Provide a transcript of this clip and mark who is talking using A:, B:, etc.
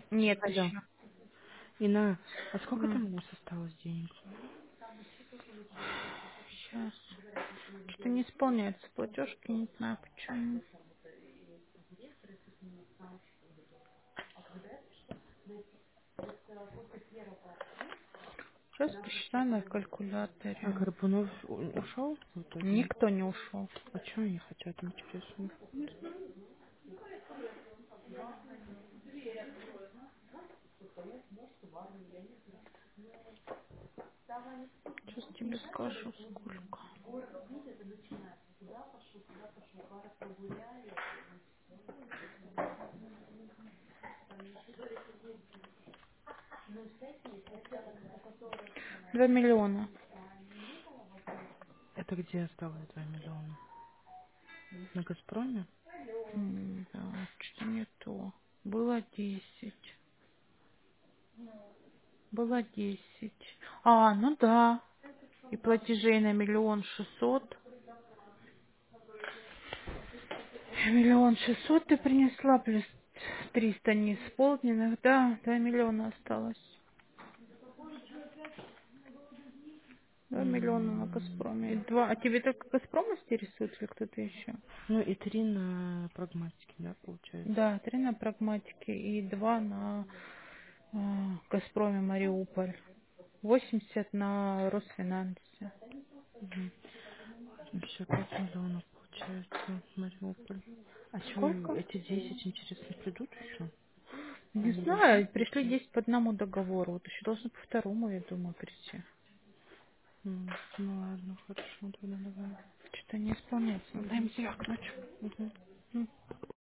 A: Нет
B: Алло.
A: еще.
B: Ина, а сколько там у нас осталось денег?
A: Сейчас. Что-то не исполняется платежки, не знаю почему. Сейчас посчитаю на
B: А
A: калькуляторе.
B: Горбунов ушел в итоге?
A: Никто не ушел.
B: А что они хотят, интересно?
A: Сейчас тебе скажу, сколько. 2 миллиона.
B: Это где осталось 2 миллиона? На Газпроме?
A: Да, что-то не то. Было 10. Было 10. А, ну да. И платежей на 1 600 000. 1 600 000 ты принесла, плюс 300 неисполненных. Да, 2 миллиона осталось. 2 миллиона на
B: М,
A: Газпроме. И два. А тебе только Газпром интересует или кто-то еще?
B: Ну и 3 на прагматике, да, получается?
A: Да, 3 на прагматике и 2 на Газпроме Мариуполь. 80 на Росфинансе.
B: Угу. Еще 5 миллионов получается, Мариуполь. А что,
A: Сколько?
B: эти 10 интересно, придут еще?
A: Не
B: Они должны
A: знаю, пришли
B: прийти?
A: 10 по одному договору. Вот еще должны по второму, я думаю, прийти.
B: Ну ладно, хорошо, тогда давай.
A: Что-то не исполняется. Надо им звякнуть.
B: Угу.
A: М.